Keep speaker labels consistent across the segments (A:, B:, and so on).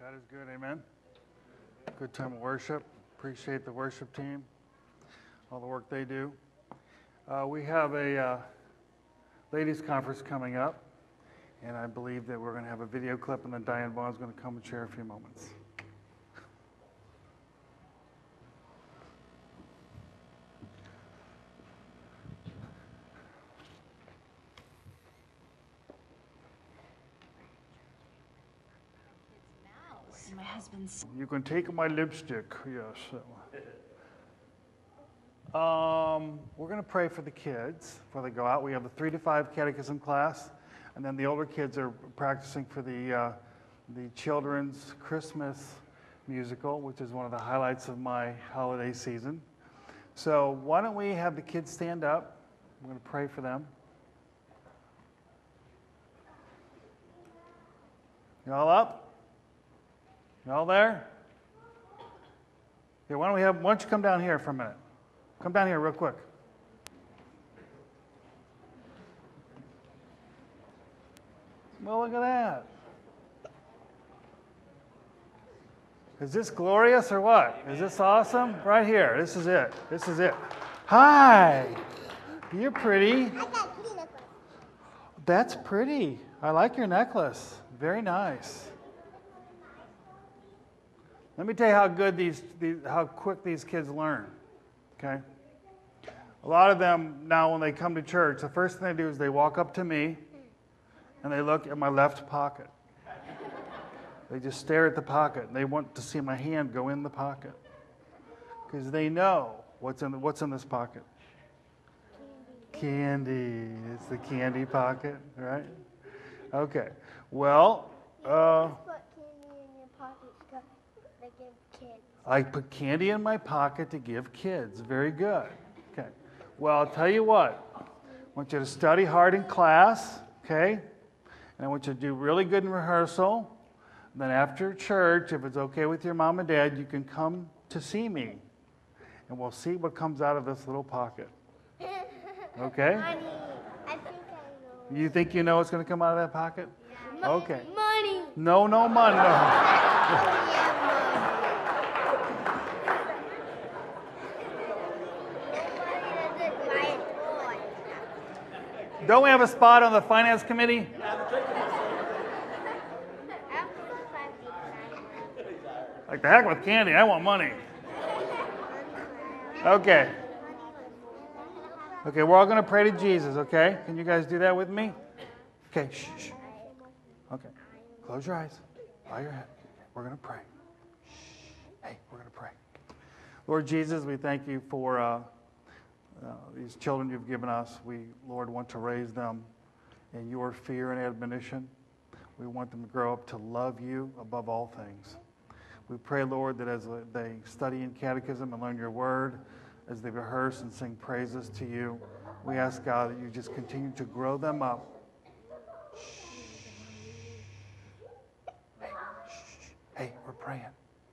A: God is good, amen. Good time of worship. Appreciate the worship team, all the work they do. We have a ladies' conference coming up, and I believe that we're going to have a video clip, and then Diane Vaughn's going to come and share a few moments.
B: My husband's.
A: You can take my lipstick, yes. We're going to pray for the kids before they go out. We have a 3 to 5 catechism class, and then the older kids are practicing for the children's Christmas musical, which is one of the highlights of my holiday season. So why don't we have the kids stand up? I'm going to pray for them. You all up? You all there? Okay, why don't you come down here for a minute? Come down here real quick. Well, look at that. Is this glorious or what? Is this awesome? Right here. This is it. This is it. Hi. You're pretty.
C: I got a pretty necklace.
A: That's pretty. I like your necklace. Very nice. Let me tell you how good how quick these kids learn. Okay? A lot of them now when they come to church, the first thing they do is they walk up to me and they look at my left pocket. They just stare at the pocket and they want to see my hand go in the pocket. Because they know what's in this pocket. Candy. It's the candy pocket, right? Okay. Well,
C: Put candy in your pocket to give kids.
A: I put candy in my pocket to give kids. Very good. Okay. Well, I'll tell you what. I want you to study hard in class, okay? And I want you to do really good in rehearsal. And then after church, if it's okay with your mom and dad, you can come to see me. And we'll see what comes out of this little pocket. Okay?
C: Money. I think I know.
A: You think you know what's going to come out of that pocket?
C: Yeah.
A: Okay.
C: Money.
A: No money. No. Don't we have a spot on the finance committee? Like the heck with candy, I want money. Okay. Okay, we're all going to pray to Jesus, okay? Can you guys do that with me? Okay, shh. Okay, close your eyes, bow your head. We're going to pray. Shh. Hey, we're going to pray. Lord Jesus, we thank you for these children you've given us. We, Lord, want to raise them in your fear and admonition. We want them to grow up to love you above all things. We pray, Lord, that as they study in catechism and learn your word, as they rehearse and sing praises to you, we ask, God, that you just continue to grow them up. Hey, we're praying.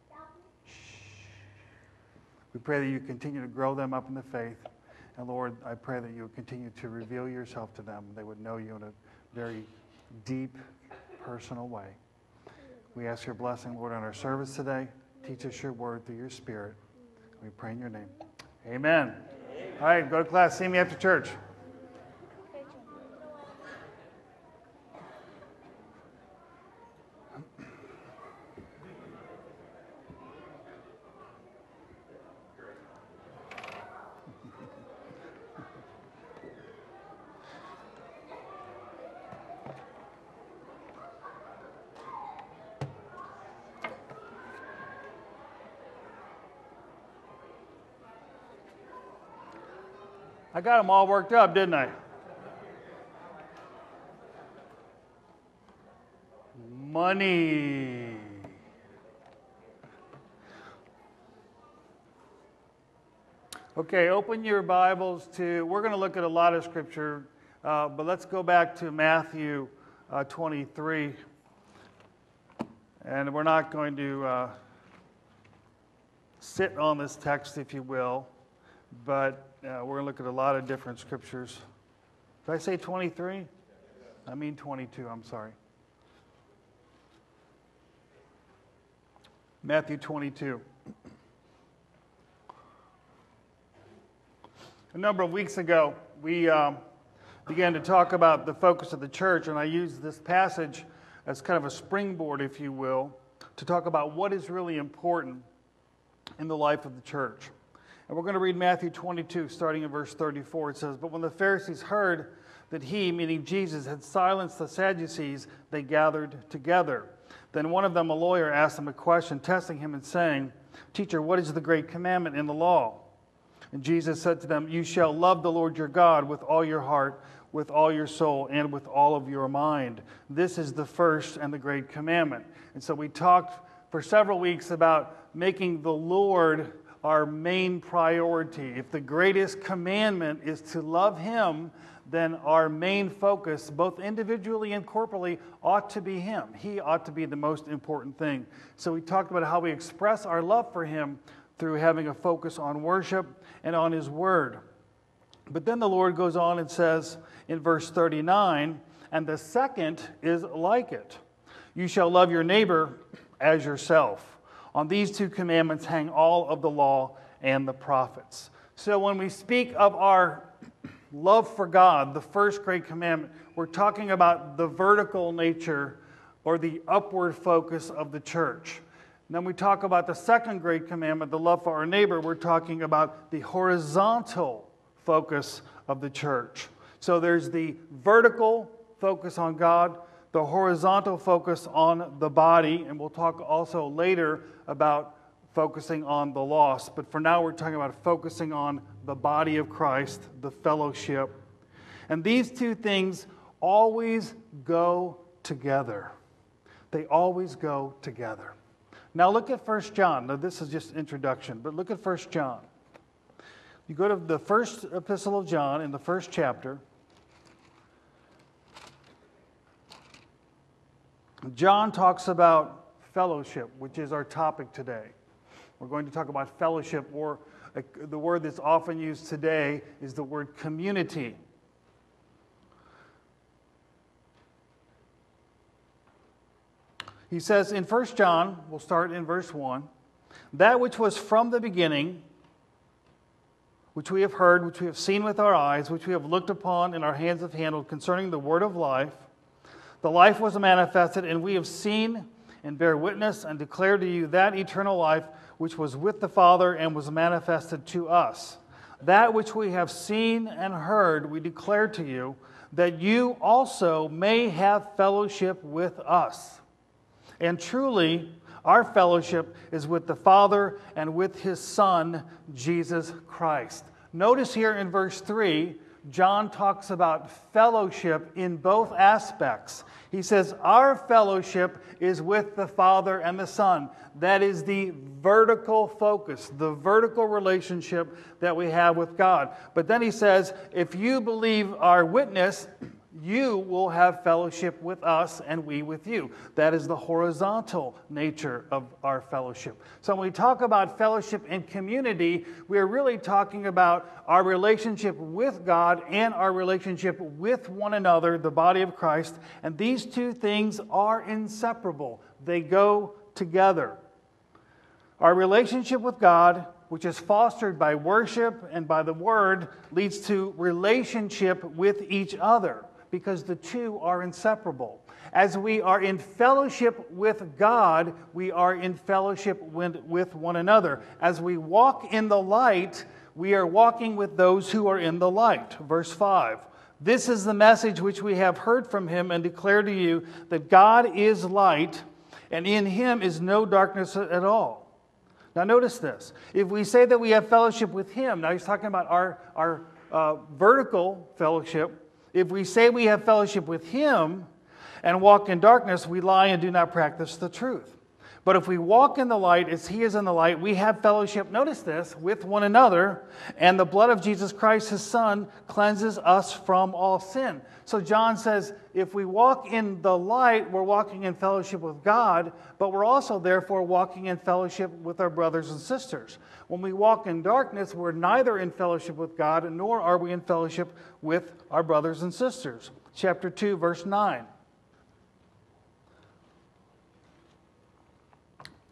A: We pray that you continue to grow them up in the faith. And Lord, I pray that you would continue to reveal yourself to them. They would know you in a very deep, personal way. We ask your blessing, Lord, on our service today. Teach us your word through your Spirit. We pray in your name. Amen. All right, go to class. See me after church. I got them all worked up, didn't I? Money. Okay, open your Bibles to, we're going to look at a lot of scripture, but let's go back to Matthew 23. And we're not going to sit on this text, if you will, but we're going to look at a lot of different scriptures. Did I say 23? I mean 22, I'm sorry. Matthew 22. A number of weeks ago, we began to talk about the focus of the church, and I used this passage as kind of a springboard, if you will, to talk about what is really important in the life of the church. And we're going to read Matthew 22, starting in verse 34. It says, "But when the Pharisees heard that he," meaning Jesus, "had silenced the Sadducees, they gathered together. Then one of them, a lawyer, asked him a question, testing him and saying, 'Teacher, what is the great commandment in the law?' And Jesus said to them, 'You shall love the Lord your God with all your heart, with all your soul, and with all of your mind. This is the first and the great commandment.'" And so we talked for several weeks about making the Lord our main priority. If the greatest commandment is to love Him, then our main focus, both individually and corporately, ought to be Him. He ought to be the most important thing. So we talked about how we express our love for Him through having a focus on worship and on His Word. But then the Lord goes on and says in verse 39, "And the second is like it. You shall love your neighbor as yourself. On these two commandments hang all of the law and the prophets." So when we speak of our love for God, the first great commandment, we're talking about the vertical nature or the upward focus of the church. And then we talk about the second great commandment, the love for our neighbor, we're talking about the horizontal focus of the church. So there's the vertical focus on God, the horizontal focus on the body, and we'll talk also later about focusing on the lost. But for now, we're talking about focusing on the body of Christ, the fellowship. And these two things always go together. They always go together. Now look at 1 John. Now this is just introduction, but look at 1 John. You go to the first epistle of John in the first chapter. John talks about fellowship, which is our topic today. We're going to talk about fellowship, or the word that's often used today is the word community. He says in 1 John, we'll start in verse 1, "That which was from the beginning, which we have heard, which we have seen with our eyes, which we have looked upon and our hands have handled concerning the word of life. The life was manifested, and we have seen and bear witness and declare to you that eternal life which was with the Father and was manifested to us. That which we have seen and heard we declare to you, that you also may have fellowship with us. And truly, our fellowship is with the Father and with His Son, Jesus Christ." Notice here in verse 3, John talks about fellowship in both aspects. He says, our fellowship is with the Father and the Son. That is the vertical focus, the vertical relationship that we have with God. But then he says, if you believe our witness, you will have fellowship with us and we with you. That is the horizontal nature of our fellowship. So when we talk about fellowship and community, we are really talking about our relationship with God and our relationship with one another, the body of Christ. And these two things are inseparable. They go together. Our relationship with God, which is fostered by worship and by the Word, leads to relationship with each other, because the two are inseparable. As we are in fellowship with God, we are in fellowship with one another. As we walk in the light, we are walking with those who are in the light. Verse 5. "This is the message which we have heard from Him and declare to you, that God is light, and in Him is no darkness at all." Now notice this. If we say that we have fellowship with Him, now he's talking about our vertical fellowship. If we say we have fellowship with Him and walk in darkness, we lie and do not practice the truth. But if we walk in the light as He is in the light, we have fellowship, notice this, with one another, and the blood of Jesus Christ, His Son, cleanses us from all sin. So John says, if we walk in the light, we're walking in fellowship with God, but we're also therefore walking in fellowship with our brothers and sisters. When we walk in darkness, we're neither in fellowship with God, nor are we in fellowship with our brothers and sisters. Chapter 2, verse 9.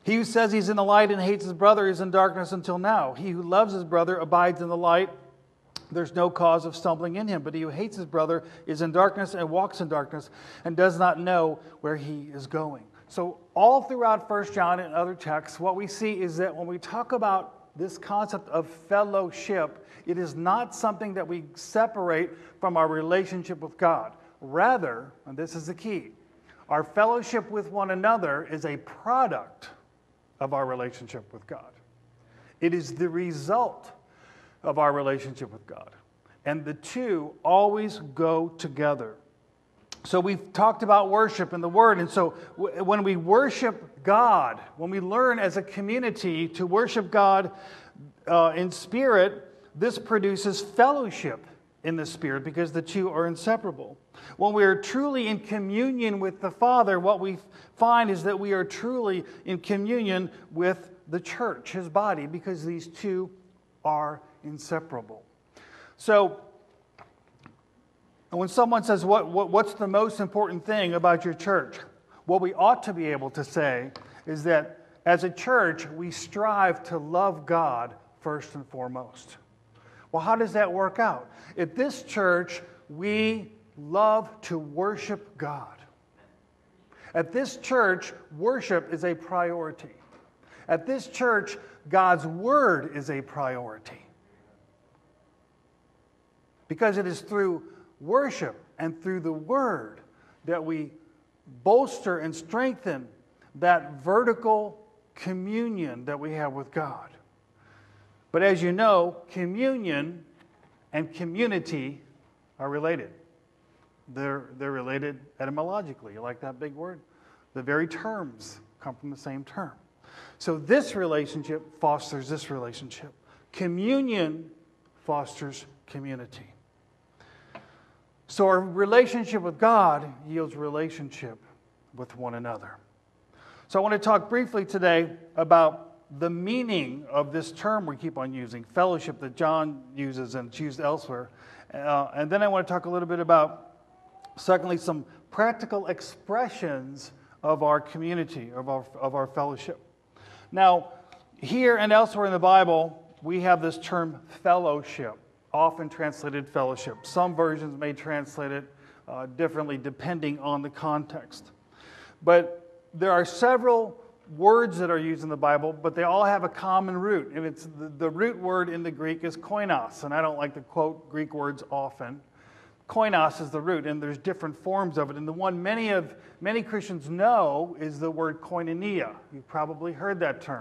A: He who says he's in the light and hates his brother is in darkness until now. He who loves his brother abides in the light. There's no cause of stumbling in him. But he who hates his brother is in darkness and walks in darkness and does not know where he is going. So all throughout 1 John and other texts, what we see is that when we talk about this concept of fellowship, it is not something that we separate from our relationship with God. Rather, and this is the key, our fellowship with one another is a product of our relationship with God. It is the result of our relationship with God. And the two always go together. So we've talked about worship and the Word. And so when we worship God, when we learn as a community to worship God in spirit, this produces fellowship in the Spirit because the two are inseparable. When we are truly in communion with the Father, what we find is that we are truly in communion with the church, His body, because these two are inseparable. So when someone says, what's the most important thing about your church? What we ought to be able to say is that as a church, we strive to love God first and foremost. Well, how does that work out? At this church, we love to worship God. At this church, worship is a priority. At this church, God's Word is a priority. Because it is through worship and through the Word that we bolster and strengthen that vertical communion that we have with God. But as you know, communion and community are related. They're related etymologically. You like that big word? The very terms come from the same term. So this relationship fosters this relationship. Communion fosters community. So our relationship with God yields relationship with one another. So I want to talk briefly today about the meaning of this term we keep on using, fellowship, that John uses and it's used elsewhere. And then I want to talk a little bit about, secondly, some practical expressions of our community, of our fellowship. Now, here and elsewhere in the Bible, we have this term fellowship, often translated fellowship. Some versions may translate it differently depending on the context. But there are several words that are used in the Bible, but they all have a common root. And it's the root word in the Greek is koinos, and I don't like to quote Greek words often. Koinos is the root, and there's different forms of it. And the one many Christians know is the word koinonia. You've probably heard that term.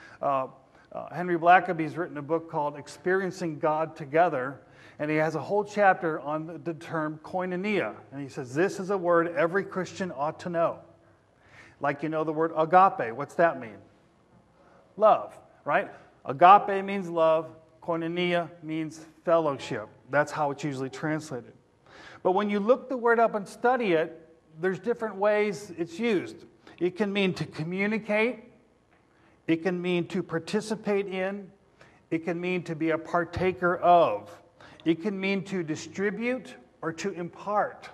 A: Henry Blackaby's written a book called Experiencing God Together, and he has a whole chapter on the term koinonia. And he says, this is a word every Christian ought to know. Like you know the word agape. What's that mean? Love, right? Agape means love. Koinonia means fellowship. That's how it's usually translated. But when you look the word up and study it, there's different ways it's used. It can mean to communicate. It can mean to participate in. It can mean to be a partaker of. It can mean to distribute or to impart.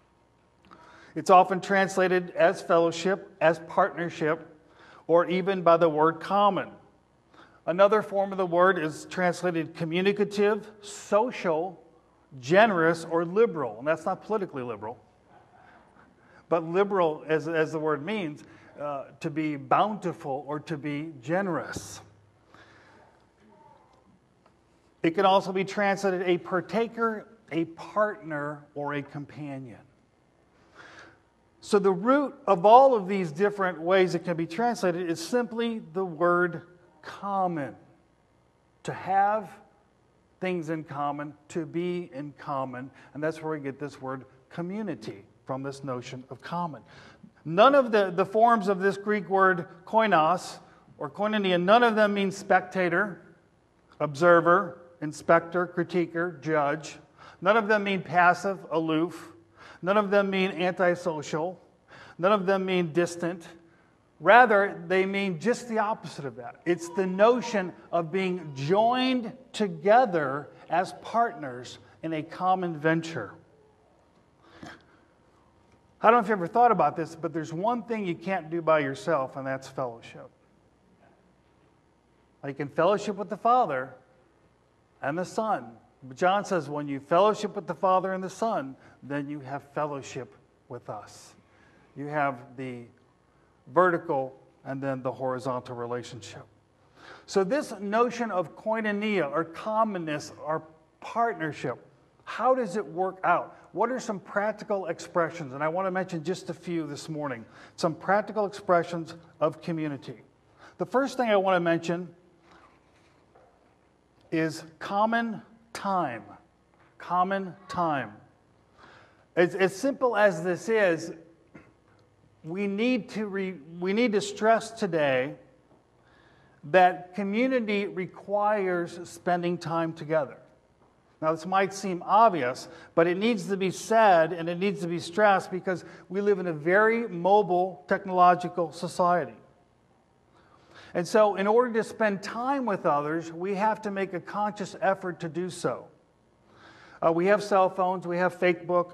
A: It's often translated as fellowship, as partnership, or even by the word common. Another form of the word is translated communicative, social, generous, or liberal. And that's not politically liberal. But liberal, as the word means, to be bountiful or to be generous. It can also be translated a partaker, a partner, or a companion. So the root of all of these different ways it can be translated is simply the word common. To have things in common, to be in common. And that's where we get this word community from, this notion of common. None of the forms of this Greek word koinos or koinonia, none of them mean spectator, observer, inspector, critiquer, judge. None of them mean passive, aloof. None of them mean antisocial. None of them mean distant. Rather, they mean just the opposite of that. It's the notion of being joined together as partners in a common venture. I don't know if you ever thought about this, but there's one thing you can't do by yourself, and that's fellowship. You can fellowship with the Father and the Son. But John says when you fellowship with the Father and the Son, then you have fellowship with us. You have the vertical and then the horizontal relationship. So this notion of koinonia, or commonness, or partnership, how does it work out? What are some practical expressions? And I want to mention just a few this morning. Some practical expressions of community. The first thing I want to mention is common time. Common time. As simple as this is, we need to stress today that community requires spending time together. Now, this might seem obvious, but it needs to be said and it needs to be stressed because we live in a very mobile technological society. And so, in order to spend time with others, we have to make a conscious effort to do so. We have cell phones, we have Facebook,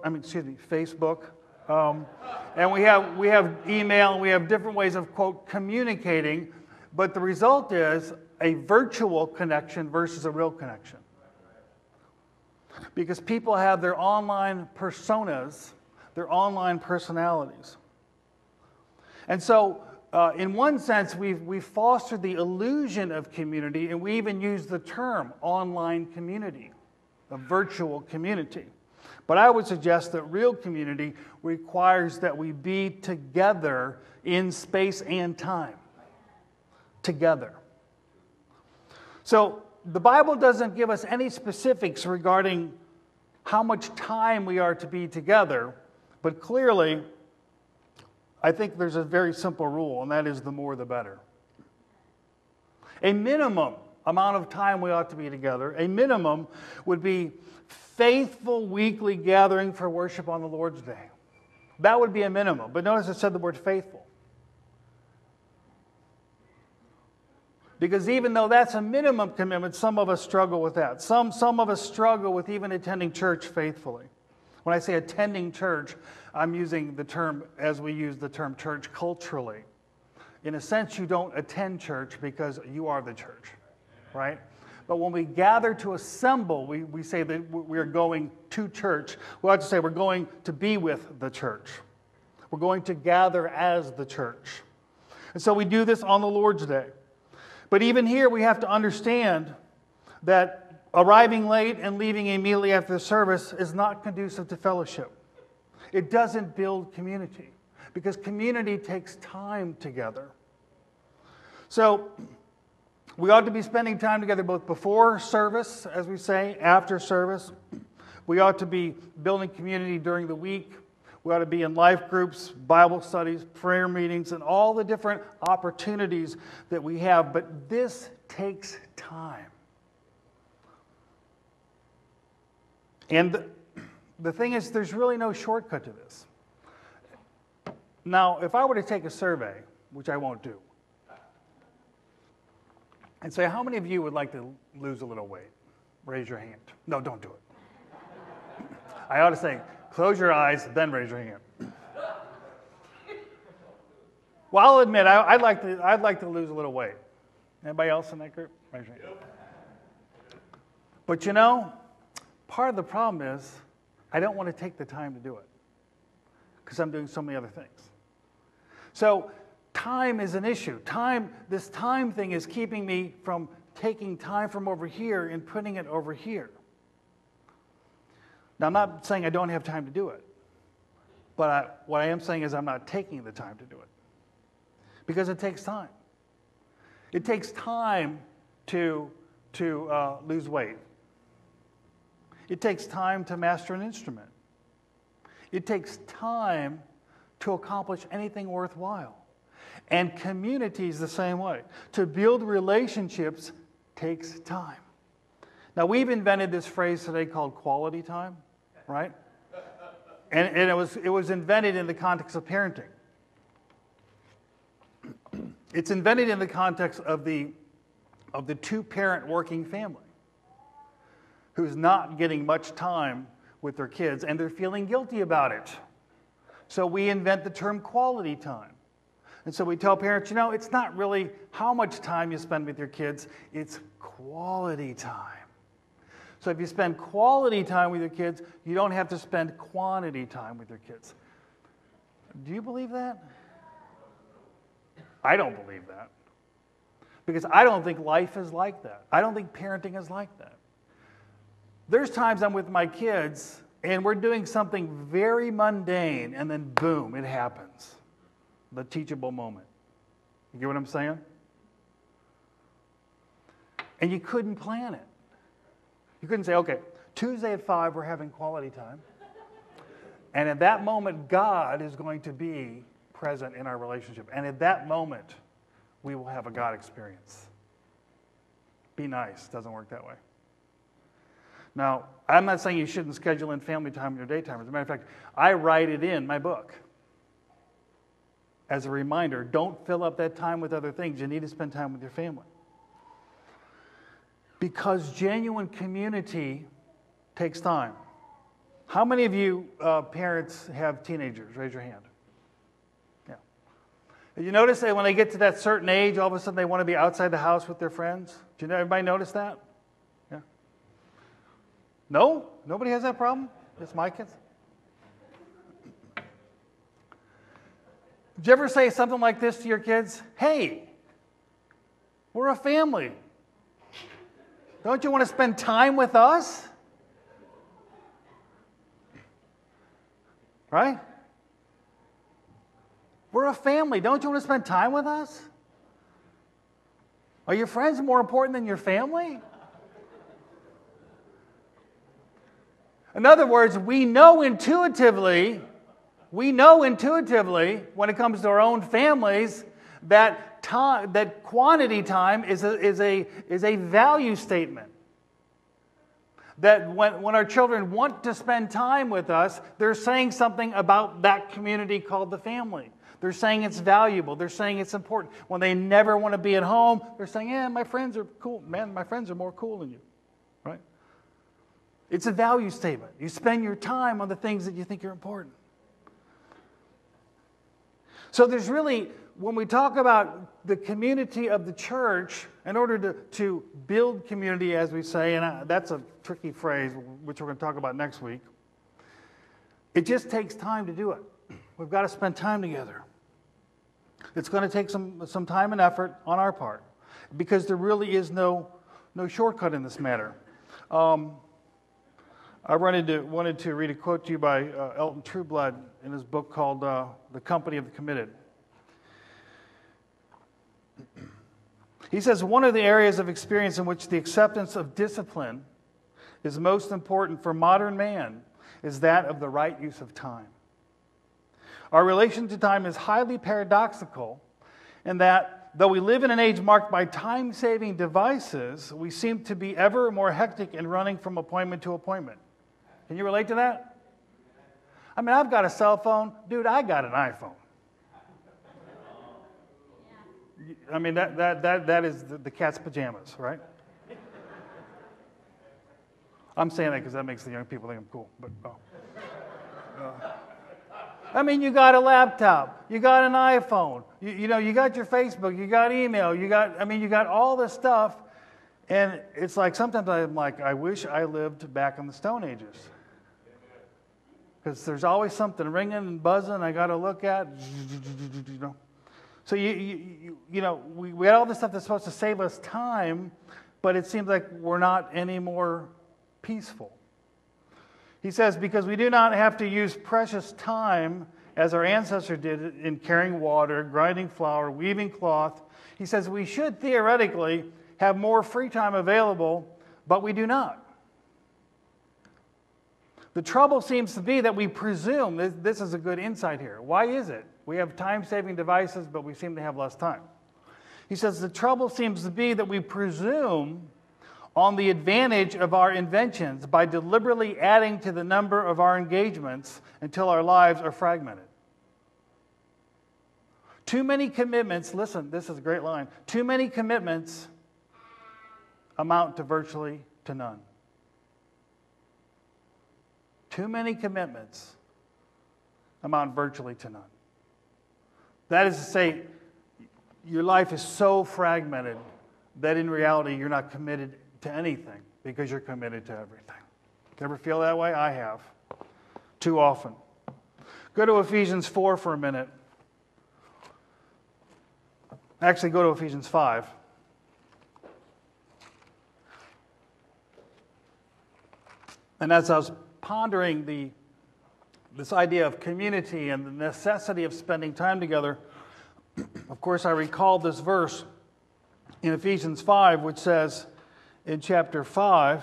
A: and we have email, and we have different ways of, quote, communicating, but the result is a virtual connection versus a real connection. Because people have their online personas, their online personalities. And so, in one sense, we've fostered the illusion of community, and we even use the term online community, a virtual community. But I would suggest that real community requires that we be together in space and time. Together. So, the Bible doesn't give us any specifics regarding how much time we are to be together, but clearly, I think there's a very simple rule, and that is the more the better. A minimum amount of time we ought to be together, a minimum would be faithful weekly gathering for worship on the Lord's Day. That would be a minimum, but notice I said the word faithful. Because even though that's a minimum commitment, some of us struggle with that. Some of us struggle with even attending church faithfully. When I say attending church, I'm using the term as we use the term church culturally. In a sense, you don't attend church because you are the church, right? But when we gather to assemble, we say that we are going to church. We ought to say we're going to be with the church. We're going to gather as the church. And so we do this on the Lord's Day. But even here, we have to understand that arriving late and leaving immediately after the service is not conducive to fellowship. It doesn't build community because community takes time together. So we ought to be spending time together both before service, as we say, after service. We ought to be building community during the week. We ought to be in life groups, Bible studies, prayer meetings, and all the different opportunities that we have. But this takes time. And the thing is, there's really no shortcut to this. Now, if I were to take a survey, which I won't do, and say, how many of you would like to lose a little weight? Raise your hand. No, don't do it. I ought to say, close your eyes, then raise your hand. Well, I'll admit, I'd like to lose a little weight. Anybody else in that group? Raise your hand. But you know, part of the problem is I don't want to take the time to do it because I'm doing so many other things. So time is an issue. This time thing is keeping me from taking time from over here and putting it over here. Now, I'm not saying I don't have time to do it, but what I am saying is I'm not taking the time to do it because it takes time. It takes time to lose weight. It takes time to master an instrument. It takes time to accomplish anything worthwhile. And community is the same way. To build relationships takes time. Now, we've invented this phrase today called quality time, right? And it was invented in the context of parenting. It's invented in the context of the two-parent working family who's not getting much time with their kids, and they're feeling guilty about it. So we invent the term quality time. And so we tell parents, it's not really how much time you spend with your kids, it's quality time. So if you spend quality time with your kids, you don't have to spend quantity time with your kids. Do you believe that? I don't believe that. Because I don't think life is like that. I don't think parenting is like that. There's times I'm with my kids and we're doing something very mundane and then boom, it happens. The teachable moment. You get what I'm saying? And you couldn't plan it. You couldn't say, okay, Tuesday at 5 we're having quality time. And at that moment, God is going to be present in our relationship. And at that moment, we will have a God experience. Be nice. Doesn't work that way. Now, I'm not saying you shouldn't schedule in family time in your daytime. As a matter of fact, I write it in my book. As a reminder, don't fill up that time with other things. You need to spend time with your family. Because genuine community takes time. How many of you parents have teenagers? Raise your hand. Yeah. Did you notice that when they get to that certain age, all of a sudden they want to be outside the house with their friends? Did everybody notice that? Yeah. No? Nobody has that problem? Just my kids? Did you ever say something like this to your kids? Hey, we're a family. Don't you want to spend time with us? Right? We're a family. Don't you want to spend time with us? Are your friends more important than your family? In other words, we know intuitively when it comes to our own families that time, that quantity time is a value statement. That when our children want to spend time with us, they're saying something about that community called the family. They're saying it's valuable. They're saying it's important. When they never want to be at home, they're saying, my friends are cool. Man, my friends are more cool than you. Right? It's a value statement. You spend your time on the things that you think are important. So there's really, when we talk about the community of the church, in order to build community, as we say, and that's a tricky phrase, which we're going to talk about next week, it just takes time to do it. We've got to spend time together. It's going to take some time and effort on our part, because there really is no shortcut in this matter. I wanted to read a quote to you by Elton Trueblood in his book called The Company of the Committed. He says, one of the areas of experience in which the acceptance of discipline is most important for modern man is that of the right use of time. Our relation to time is highly paradoxical in that though we live in an age marked by time-saving devices, we seem to be ever more hectic in running from appointment to appointment. Can you relate to that? I mean, I've got a cell phone. Dude, I got an iPhone. I mean, that is the cat's pajamas, right? I'm saying that because that makes the young people think I'm cool. But I mean, you got a laptop, you got an iPhone, you got your Facebook, you got email, you got all this stuff, and it's like sometimes I'm like, I wish I lived back in the Stone Ages, because there's always something ringing and buzzing I got to look at, So we had all this stuff that's supposed to save us time, but it seems like we're not any more peaceful. He says, because we do not have to use precious time as our ancestors did in carrying water, grinding flour, weaving cloth. He says we should theoretically have more free time available, but we do not. The trouble seems to be that we presume, this is a good insight here. Why is it? We have time-saving devices, but we seem to have less time. He says the trouble seems to be that we presume on the advantage of our inventions by deliberately adding to the number of our engagements until our lives are fragmented. Too many commitments, listen, this is a great line, too many commitments amount to virtually to none. Too many commitments amount virtually to none. That is to say, your life is so fragmented that in reality you're not committed to anything because you're committed to everything. You ever feel that way? I have. Too often. Go to Ephesians 4 for a minute. Actually, go to Ephesians 5. And as I was pondering this idea of community and the necessity of spending time together, of course, I recalled this verse in Ephesians 5, which says in chapter 5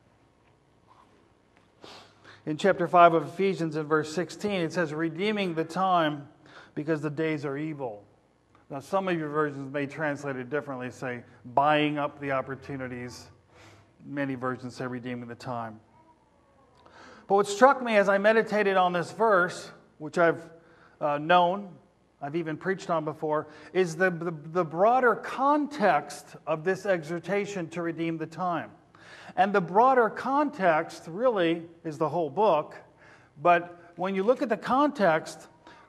A: of Ephesians in verse 16, it says, redeeming the time because the days are evil. Now, some of your versions may translate it differently, say, buying up the opportunities. Many versions say redeeming the time. But what struck me as I meditated on this verse, which I've known, I've even preached on before, is the broader context of this exhortation to redeem the time. And the broader context really is the whole book. But when you look at the context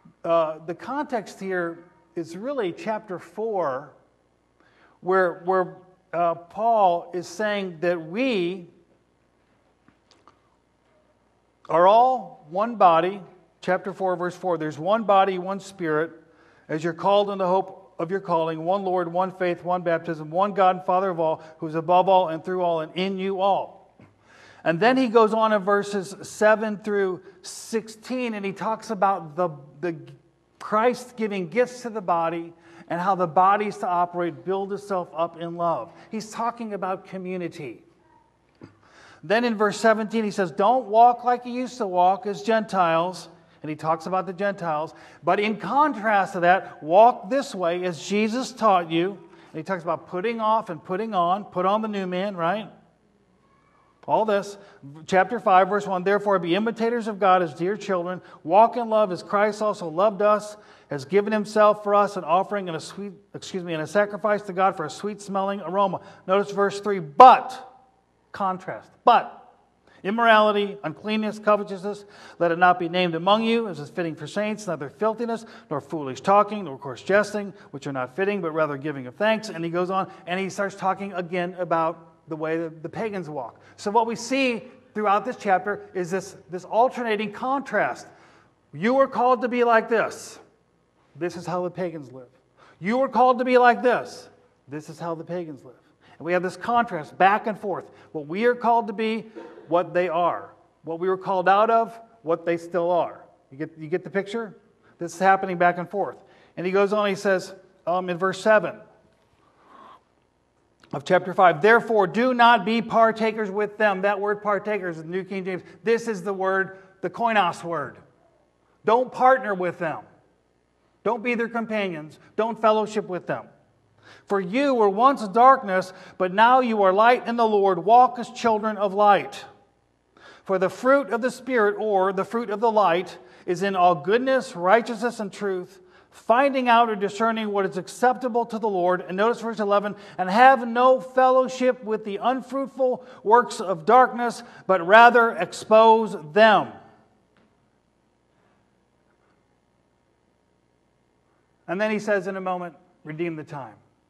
A: here is really chapter 4, where Paul is saying that we are all one body. Chapter 4, verse 4, there's one body, one spirit, as you're called in the hope of your calling, one Lord, one faith, one baptism, one God and Father of all, who is above all and through all and in you all. And then he goes on in verses 7 through 16, and he talks about the Christ giving gifts to the body and how the body is to operate, build itself up in love. He's talking about community. Then in verse 17 he says, don't walk like you used to walk as Gentiles. And he talks about the Gentiles. But in contrast to that, walk this way as Jesus taught you. And he talks about putting off and putting on. Put on the new man, right? All this. Chapter 5, verse 1. Therefore be imitators of God as dear children. Walk in love as Christ also loved us, has given himself for us an offering and a sacrifice to God for a sweet-smelling aroma. Notice verse 3. But, contrast, but immorality, uncleanness, covetousness, let it not be named among you, as is fitting for saints, neither filthiness, nor foolish talking, nor coarse jesting, which are not fitting, but rather giving of thanks. And he goes on, and he starts talking again about the way that the pagans walk. So what we see throughout this chapter is this alternating contrast. You are called to be like this. This is how the pagans live. You are called to be like this. This is how the pagans live. And we have this contrast back and forth. What we are called to be, what they are. What we were called out of, what they still are. You get the picture? This is happening back and forth. And he goes on, he says in verse 7 of chapter 5, therefore do not be partakers with them. That word partakers in the New King James, this is the word, the koinos word. Don't partner with them. Don't be their companions. Don't fellowship with them. For you were once darkness, but now you are light in the Lord. Walk as children of light. For the fruit of the Spirit, or the fruit of the light, is in all goodness, righteousness, and truth, finding out or discerning what is acceptable to the Lord. And notice verse 11, and have no fellowship with the unfruitful works of darkness, but rather expose them. And then he says in a moment, redeem the time.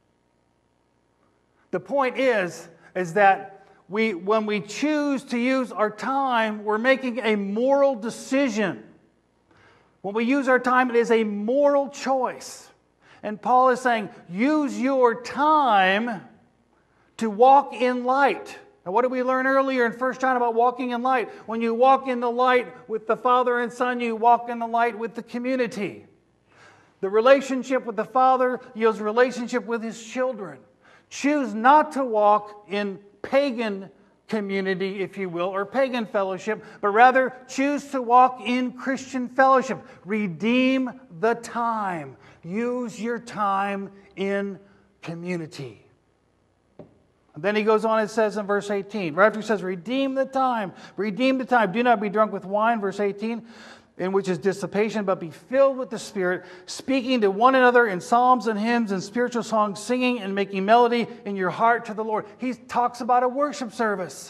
A: The point is that when we choose to use our time, we're making a moral decision. When we use our time, it is a moral choice. And Paul is saying, use your time to walk in light. Now, what did we learn earlier in 1 John about walking in light? When you walk in the light with the Father and Son, you walk in the light with the community. The relationship with the Father yields relationship with His children. Choose not to walk in pagan community, if you will, or pagan fellowship, but rather choose to walk in Christian fellowship. Redeem the time. Use your time in community. And then he goes on and says in verse 18, right after he says, redeem the time. Redeem the time. Do not be drunk with wine, verse 18, in which is dissipation, but be filled with the Spirit, speaking to one another in psalms and hymns and spiritual songs, singing and making melody in your heart to the Lord. He talks about a worship service.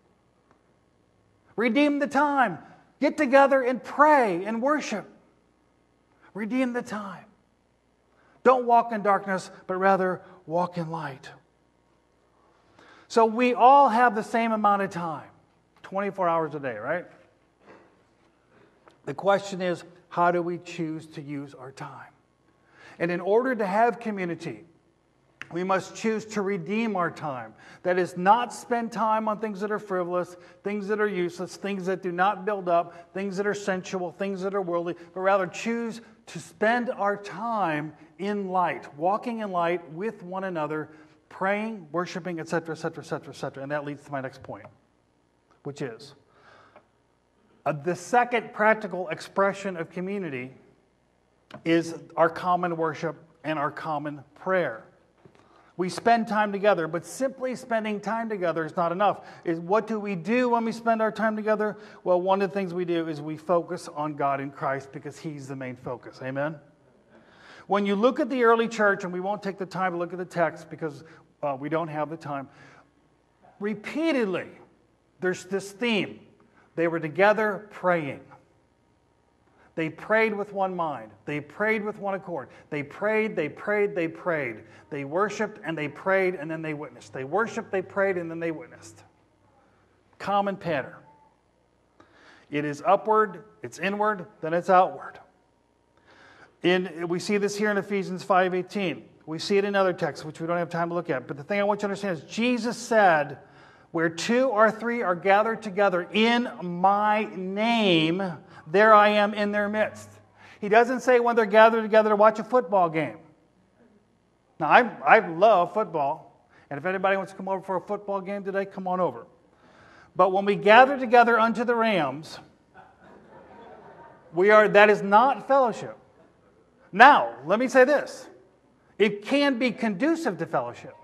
A: Redeem the time. Get together and pray and worship. Redeem the time. Don't walk in darkness, but rather walk in light. So we all have the same amount of time, 24 hours a day, right? The question is, how do we choose to use our time? And in order to have community, we must choose to redeem our time. That is, not spend time on things that are frivolous, things that are useless, things that do not build up, things that are sensual, things that are worldly, but rather choose to spend our time in light, walking in light with one another, praying, worshiping, etc., etc., etc., etc. And that leads to my next point, which is the second practical expression of community is our common worship and our common prayer. We spend time together, but simply spending time together is not enough. What do we do when we spend our time together? Well, one of the things we do is we focus on God in Christ because He's the main focus. Amen? When you look at the early church, and we won't take the time to look at the text because we don't have the time, repeatedly there's this theme. They were together praying. They prayed with one mind. They prayed with one accord. They prayed, they prayed, they prayed. They worshiped and they prayed and then they witnessed. They worshiped, they prayed, and then they witnessed. Common pattern. It is upward, it's inward, then it's outward. We see this here in Ephesians 5:18. We see it in other texts, which we don't have time to look at. But the thing I want you to understand is Jesus said, where 2 or 3 are gathered together in my name, there I am in their midst. He doesn't say when they're gathered together to watch a football game. Now, I love football, and if anybody wants to come over for a football game today, come on over. But when we gather together unto the Rams, that is not fellowship. Now, let me say this. It can be conducive to fellowship.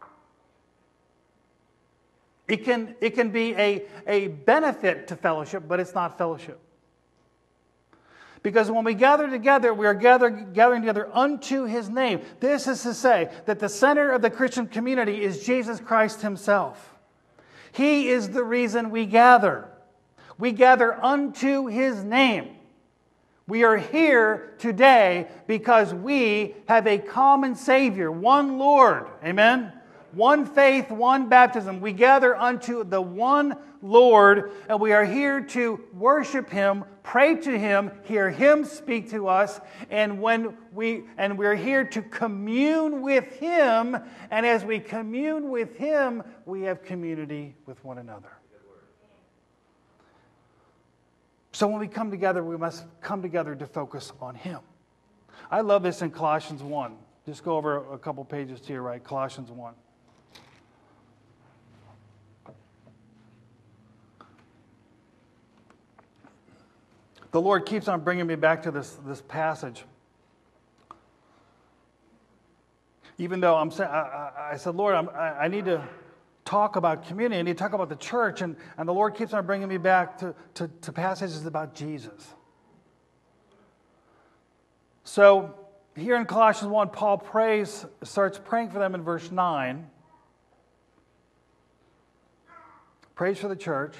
A: It can be a benefit to fellowship, but it's not fellowship. Because when we gather together, we are gathering together unto His name. This is to say that the center of the Christian community is Jesus Christ Himself. He is the reason we gather. We gather unto His name. We are here today because we have a common Savior, one Lord. Amen? One faith, one baptism. We gather unto the one Lord, and we are here to worship Him, pray to Him, hear Him speak to us, and we're here to commune with Him, and as we commune with Him, we have community with one another. So when we come together, we must come together to focus on Him. I love this in Colossians 1. Just go over a couple pages to your right, Colossians 1. The Lord keeps on bringing me back to this passage. Even though I said, Lord, I need to talk about community. I need to talk about the church. And the Lord keeps on bringing me back to passages about Jesus. So here in Colossians 1, Paul starts praying for them in verse 9. Prays for the church.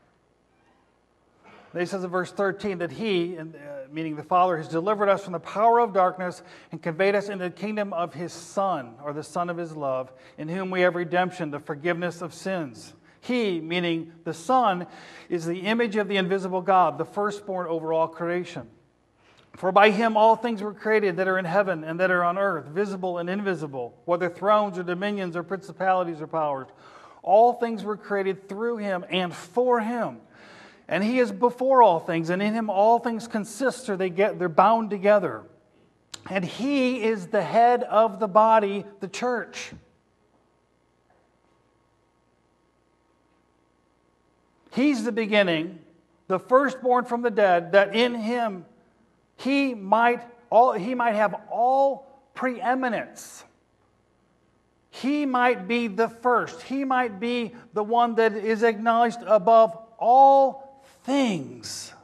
A: Then he says in verse 13 that He, meaning the Father, has delivered us from the power of darkness and conveyed us into the kingdom of His Son, or the Son of His love, in whom we have redemption, the forgiveness of sins. He, meaning the Son, is the image of the invisible God, the firstborn over all creation. For by Him all things were created that are in heaven and that are on earth, visible and invisible, whether thrones or dominions or principalities or powers. All things were created through Him and for Him. And He is before all things, and in Him all things consist, or they're bound together. And He is the head of the body, the church. He's the beginning, the firstborn from the dead, that in Him He might have all preeminence. He might be the first. He might be the one that is acknowledged above all things.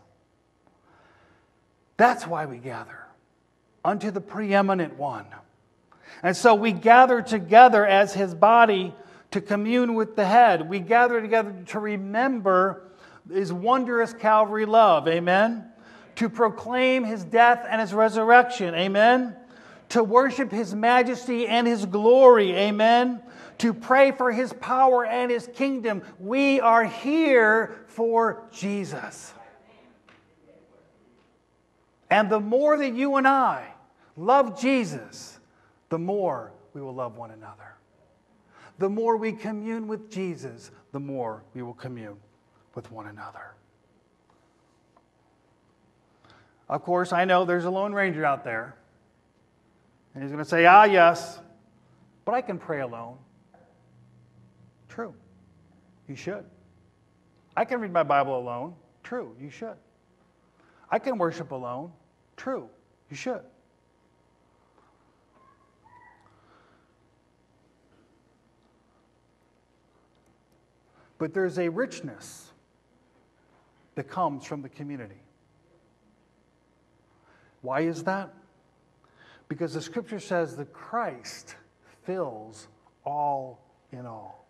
A: That's why we gather, unto the preeminent one. And so we gather together as His body to commune with the head. We gather together to remember His wondrous Calvary love. Amen? To proclaim His death and His resurrection. Amen? to worship His majesty and His glory, amen? To pray for His power and His kingdom. We are here for Jesus. And the more that you and I love Jesus, the more we will love one another. The more we commune with Jesus, the more we will commune with one another. Of course, I know there's a Lone Ranger out there. And he's going to say, yes, but I can pray alone. True. You should. I can read my Bible alone. True. You should. I can worship alone. True. You should. But there's a richness that comes from the community. Why is that? Because the Scripture says that Christ fills all in all.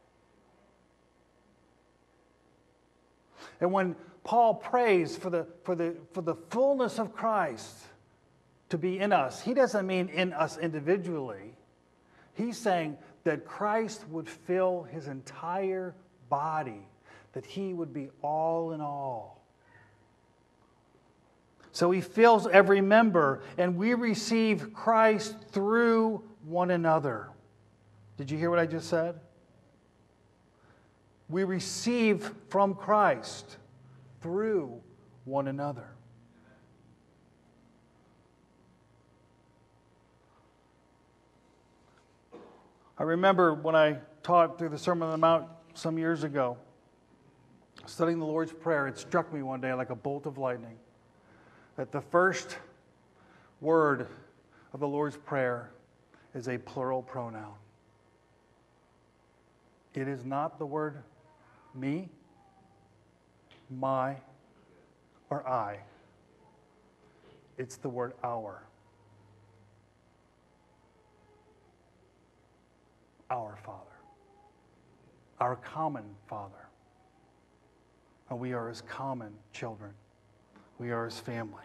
A: And when Paul prays for the fullness of Christ to be in us, he doesn't mean in us individually. He's saying that Christ would fill His entire body, that He would be all in all. So He fills every member, and we receive Christ through one another. Did you hear what I just said? We receive from Christ through one another. I remember when I taught through the Sermon on the Mount some years ago, studying the Lord's Prayer, it struck me one day like a bolt of lightning that the first word of the Lord's Prayer is a plural pronoun. It is not the word me, my, or I. It's the word our. Our Father. Our common Father. And we are His common children. We are His family.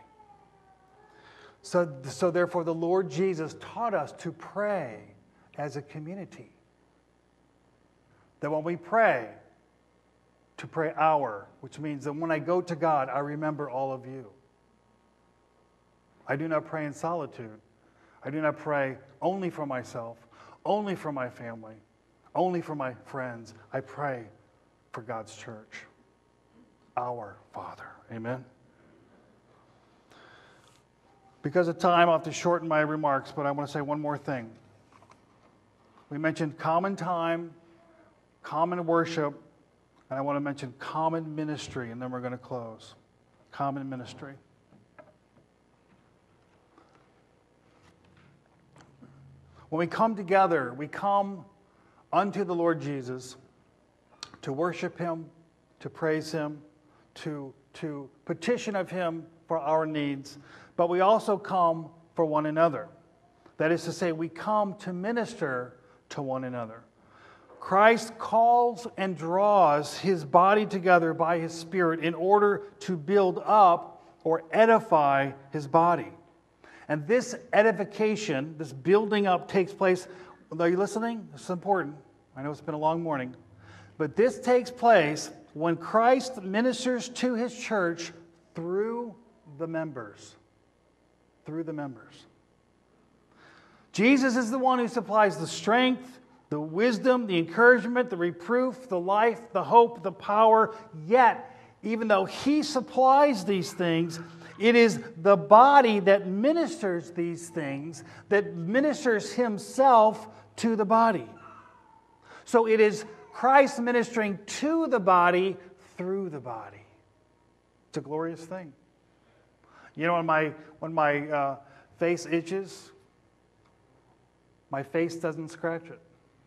A: So therefore, the Lord Jesus taught us to pray as a community. That when we pray, to pray our, which means that when I go to God, I remember all of you. I do not pray in solitude. I do not pray only for myself, only for my family, only for my friends. I pray for God's church. Our Father. Amen? Because of time, I'll have to shorten my remarks, but I want to say one more thing. We mentioned common time, common worship, and I want to mention common ministry, and then we're going to close. Common ministry. When we come together, we come unto the Lord Jesus to worship Him, to praise Him, to petition of Him for our needs, but we also come for one another. That is to say, we come to minister to one another. Christ calls and draws His body together by His Spirit in order to build up or edify His body. And this edification, this building up takes place, are you listening? This is important. I know it's been a long morning. But this takes place when Christ ministers to His church through the members. Through the members. Jesus is the one who supplies the strength, the wisdom, the encouragement, the reproof, the life, the hope, the power. Yet, even though He supplies these things, it is the body that ministers these things, that ministers Himself to the body. So it is Christ ministering to the body through the body. It's a glorious thing. You know, when my face itches, my face doesn't scratch it.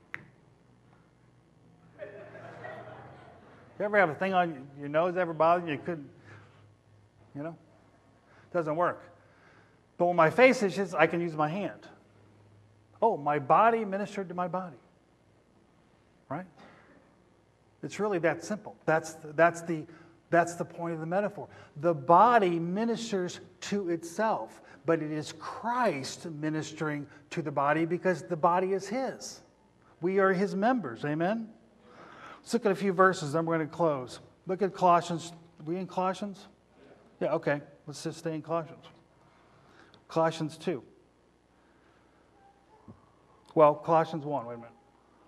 A: You ever have a thing on your nose ever bother you? You couldn't, you know? It doesn't work. But when my face itches, I can use my hand. Oh, my body ministered to my body. Right? It's really that simple. That's the That's the point of the metaphor. The body ministers to itself, but it is Christ ministering to the body because the body is His. We are His members. Amen? Let's look at a few verses, then we're going to close. Look at Colossians. Are we in Colossians? Yeah, okay. Let's just stay in Colossians. Colossians 2. Well, Colossians 1. Wait a minute.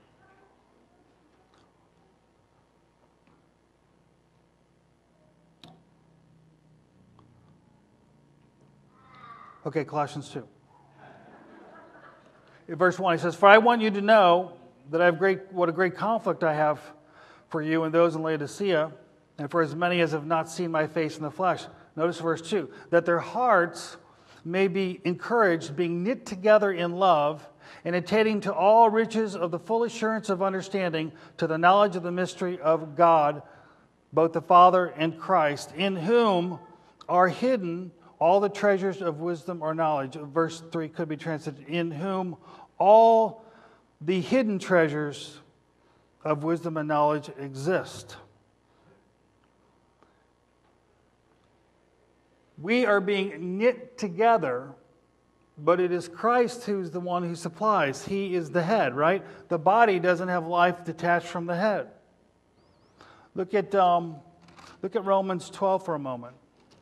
A: Okay, Colossians 2. In verse 1, he says, "For I want you to know that I have what a great conflict I have for you and those in Laodicea, and for as many as have not seen my face in the flesh." Notice verse 2, "that their hearts may be encouraged, being knit together in love, and attaining to all riches of the full assurance of understanding, to the knowledge of the mystery of God, both the Father and Christ, in whom are hidden all the treasures of wisdom or knowledge." Verse 3 could be translated, "in whom all the hidden treasures of wisdom and knowledge exist." We are being knit together, but it is Christ who's the one who supplies. He is the head, right? The body doesn't have life detached from the head. Look at Romans 12 for a moment.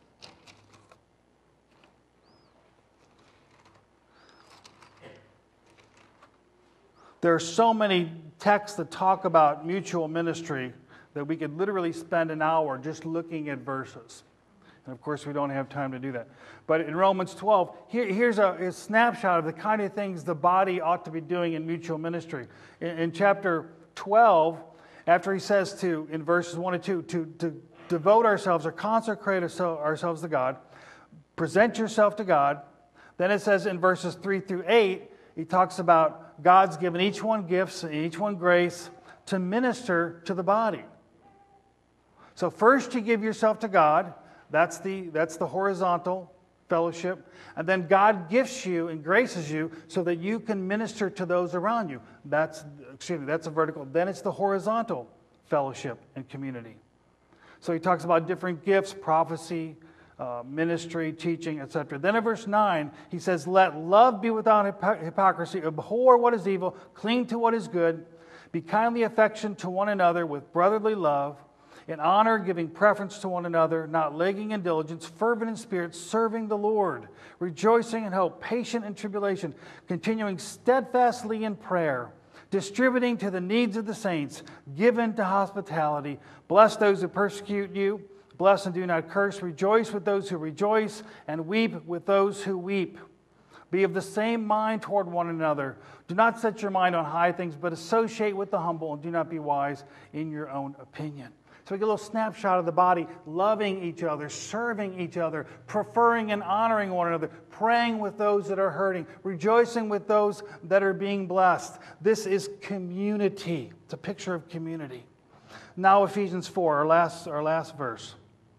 A: There are so many texts that talk about mutual ministry that we could literally spend an hour just looking at verses. And of course, we don't have time to do that. But in Romans 12, here's a snapshot of the kind of things the body ought to be doing in mutual ministry. In chapter 12, after he says in verses 1 and 2, to devote ourselves or consecrate ourselves to God, present yourself to God. Then it says in verses 3 through 8, he talks about God's given each one gifts and each one grace to minister to the body. So first you give yourself to God. That's the horizontal fellowship. And then God gifts you and graces you so that you can minister to those around you. That's a vertical. Then it's the horizontal fellowship and community. So he talks about different gifts, prophecy, ministry, teaching, etc. Then in verse 9, he says, "Let love be without hypocrisy. Abhor what is evil. Cling to what is good. Be kindly affectionate to one another with brotherly love. In honor, giving preference to one another, not lagging in diligence, fervent in spirit, serving the Lord, rejoicing in hope, patient in tribulation, continuing steadfastly in prayer, distributing to the needs of the saints, given to hospitality. Bless those who persecute you. Bless and do not curse. Rejoice with those who rejoice, and weep with those who weep. Be of the same mind toward one another. Do not set your mind on high things, but associate with the humble, and do not be wise in your own opinion." So we get a little snapshot of the body loving each other, serving each other, preferring and honoring one another, praying with those that are hurting, rejoicing with those that are being blessed. This is community. It's a picture of community. Now Ephesians 4, our last verse.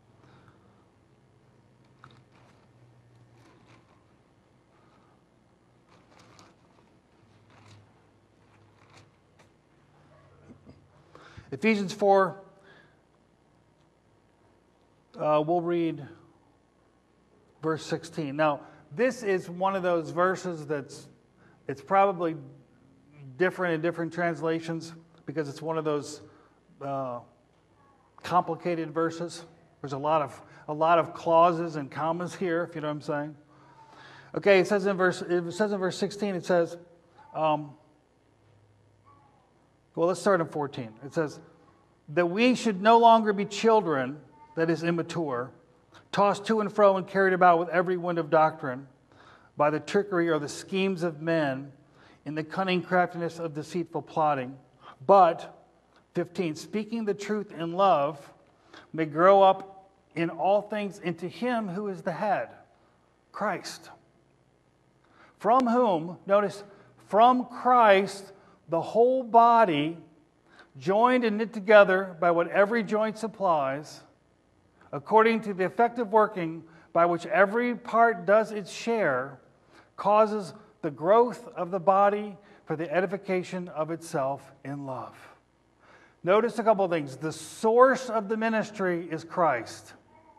A: Ephesians 4, we'll read verse 16. Now, this is one of those verses it's probably different in different translations because it's one of those complicated verses. There's a lot of clauses and commas here, if you know what I'm saying. Okay, it says in verse 16, it says, well, let's start in 14. It says, "that we should no longer be children," that is immature, "tossed to and fro and carried about with every wind of doctrine, by the trickery or the schemes of men, in the cunning craftiness of deceitful plotting. But," 15, "speaking the truth in love, may grow up in all things into Him who is the head, Christ. From whom," notice, "from Christ, the whole body, joined and knit together by what every joint supplies, according to the effective working by which every part does its share, causes the growth of the body for the edification of itself in love." Notice a couple of things. The source of the ministry is Christ.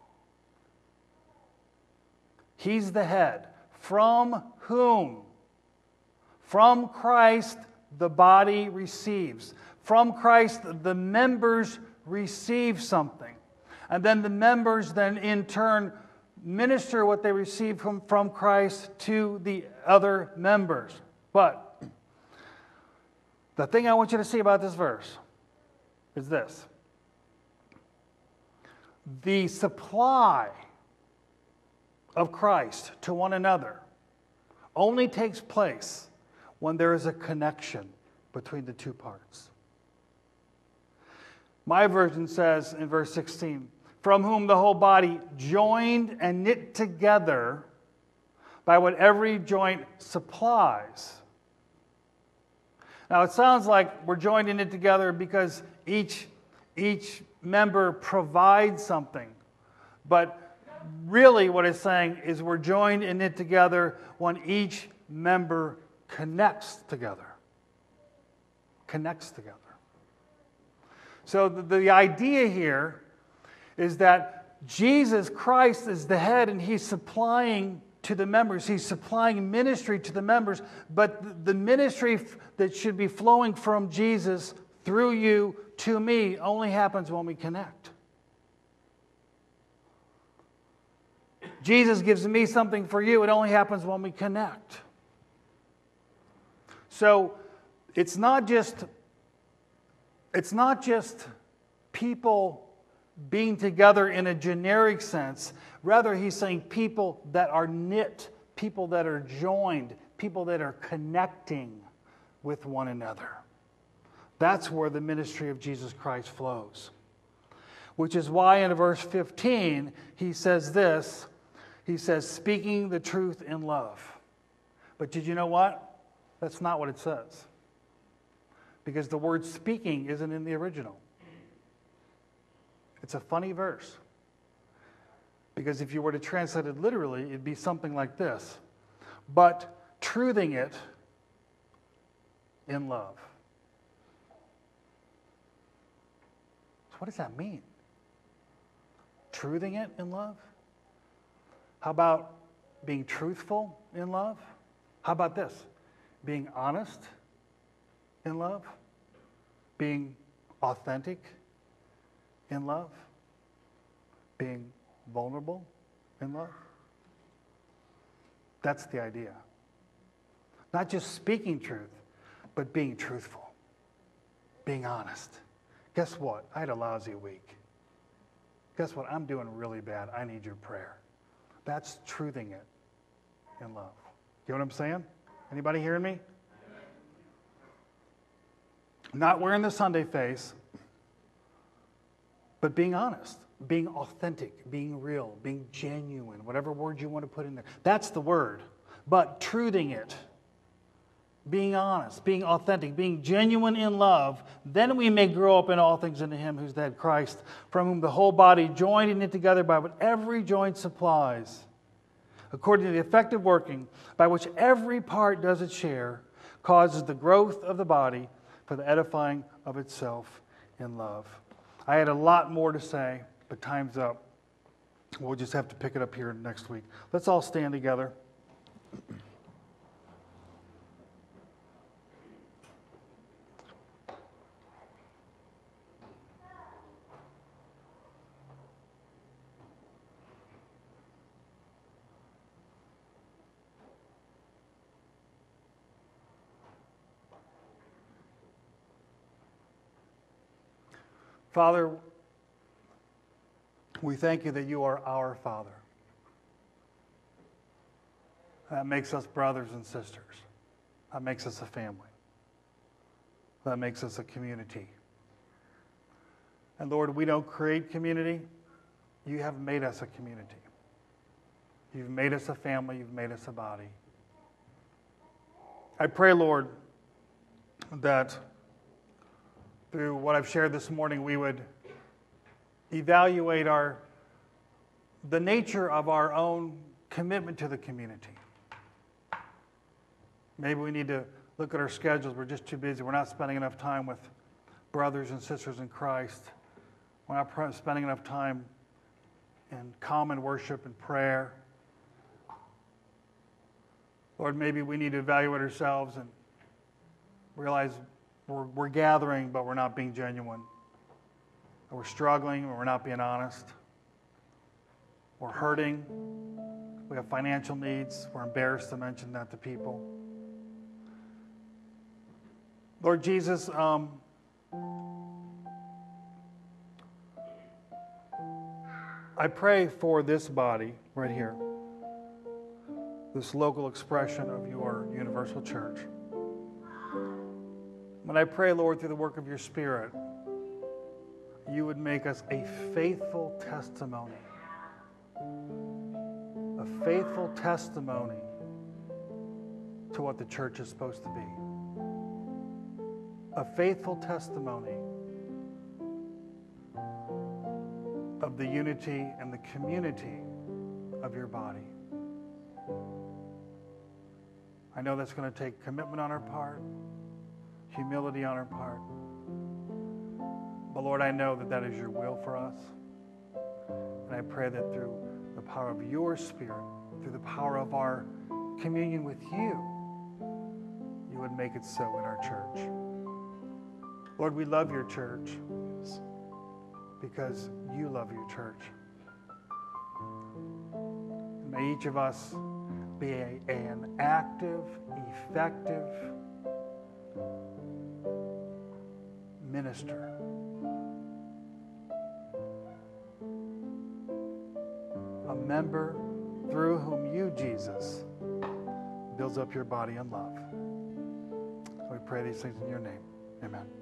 A: He's the head. From whom? From Christ, the body receives. From Christ, the members receive something. And then the members then in turn minister what they receive from Christ to the other members. But the thing I want you to see about this verse is this. The supply of Christ to one another only takes place when there is a connection between the two parts. My version says in verse 16, from whom the whole body joined and knit together by what every joint supplies. Now it sounds like we're joined and knit together because each member provides something. But really what it's saying is we're joined and knit together when each member connects together. Connects together. So the idea here is that Jesus Christ is the head and He's supplying to the members. He's supplying ministry to the members. But the ministry that should be flowing from Jesus through you to me only happens when we connect. Jesus gives me something for you. It only happens when we connect. So it's not just people being together in a generic sense. Rather, he's saying people that are knit, people that are joined, people that are connecting with one another. That's where the ministry of Jesus Christ flows. Which is why in verse 15, he says this. He says, speaking the truth in love. But did you know what? That's not what it says. Because the word speaking isn't in the original. It's a funny verse. Because if you were to translate it literally, it'd be something like this. But truthing it in love. So what does that mean? Truthing it in love? How about being truthful in love? How about this? Being honest in love? Being authentic in love? Being vulnerable in love? That's the idea. Not just speaking truth, but being truthful. Being honest. Guess what? I had a lousy week. Guess what? I'm doing really bad. I need your prayer. That's truthing it in love. You know what I'm saying? Anybody hearing me? Not wearing the Sunday face, but being honest, being authentic, being real, being genuine, whatever word you want to put in there. That's the word. But truthing it, being honest, being authentic, being genuine in love, then we may grow up in all things into Him who's the head, Christ, from whom the whole body, joined and knit together by what every joint supplies, according to the effective working by which every part does its share, causes the growth of the body for the edifying of itself in love. I had a lot more to say, but time's up. We'll just have to pick it up here next week. Let's all stand together. Father, we thank you that you are our Father. That makes us brothers and sisters. That makes us a family. That makes us a community. And Lord, we don't create community. You have made us a community. You've made us a family. You've made us a body. I pray, Lord, that through what I've shared this morning, we would evaluate the nature of our own commitment to the community. Maybe we need to look at our schedules. We're just too busy. We're not spending enough time with brothers and sisters in Christ, we're not spending enough time in common worship and prayer. Lord, maybe we need to evaluate ourselves and realize we're gathering, but we're not being genuine. We're struggling, but we're not being honest. We're hurting. We have financial needs. We're embarrassed to mention that to people. Lord Jesus, I pray for this body right here, this local expression of your universal church. When I pray, Lord, through the work of your Spirit, you would make us a faithful testimony. A faithful testimony to what the church is supposed to be. A faithful testimony of the unity and the community of your body. I know that's going to take commitment on our part, humility on our part. But Lord, I know that that is your will for us. And I pray that through the power of your Spirit, through the power of our communion with you, you would make it so in our church. Lord, we love your church because you love your church. And may each of us be an active, effective minister. A member through whom you, Jesus, builds up your body in love. So we pray these things in your name. Amen.